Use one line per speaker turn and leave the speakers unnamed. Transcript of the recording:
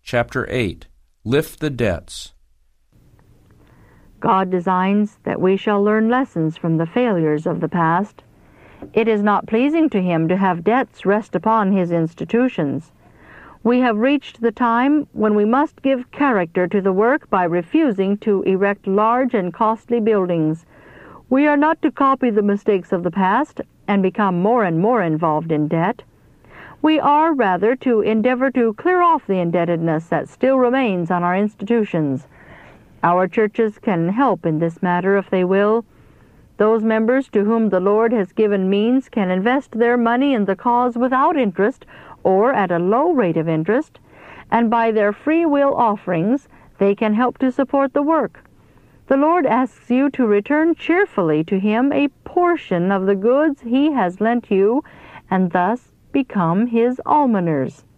Chapter 8. Lift the Debts.
God designs that we shall learn lessons from the failures of the past. It is not pleasing to Him to have debts rest upon His institutions. We have reached the time when we must give character to the work by refusing to erect large and costly buildings. We are not to copy the mistakes of the past and become more and more involved in debt. We are, rather, to endeavor to clear off the indebtedness that still remains on our institutions. Our churches can help in this matter if they will. Those members to whom the Lord has given means can invest their money in the cause without interest or at a low rate of interest, and by their free will offerings they can help to support the work. The Lord asks you to return cheerfully to Him a portion of the goods He has lent you, and thus become His almoners.